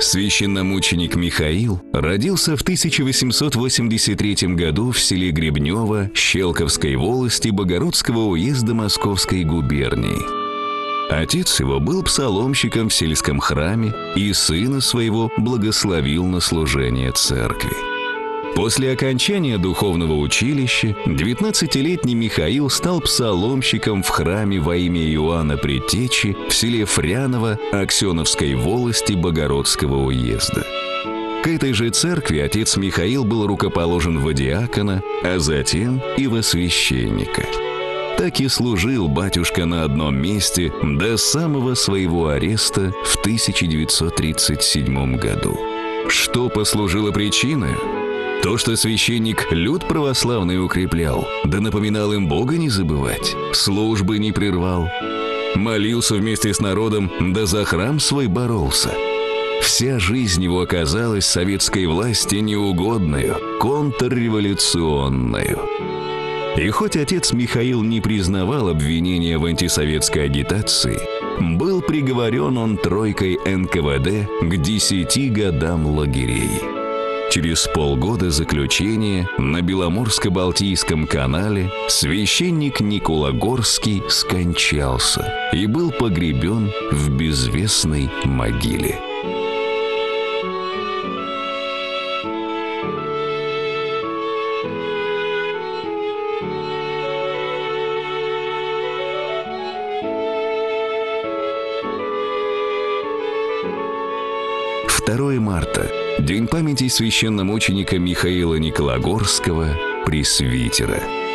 Священномученик Михаил родился в 1883 году в селе Гребнево Щелковской волости Богородского уезда Московской губернии. Отец его был псаломщиком в сельском храме и сына своего благословил на служение церкви. После окончания духовного училища 19-летний Михаил стал псаломщиком в храме во имя Иоанна Предтечи в селе Фряново Аксеновской волости Богородского уезда. К этой же церкви отец Михаил был рукоположен во диакона, а затем и во священника. Так и служил батюшка на одном месте до самого своего ареста в 1937 году. Что послужило причиной? То, что священник люд православный укреплял, да напоминал им Бога не забывать, службы не прервал, молился вместе с народом, да за храм свой боролся. Вся жизнь его оказалась советской власти неугодною, контрреволюционною. И хоть отец Михаил не признавал обвинения в антисоветской агитации, был приговорен он тройкой НКВД к 10 годам лагерей. Через полгода заключения на Беломорско-Балтийском канале священник Никола Горский скончался и был погребен в безвестной могиле. Марта. День памяти священномученика Михаила Никологорского, пресвитера.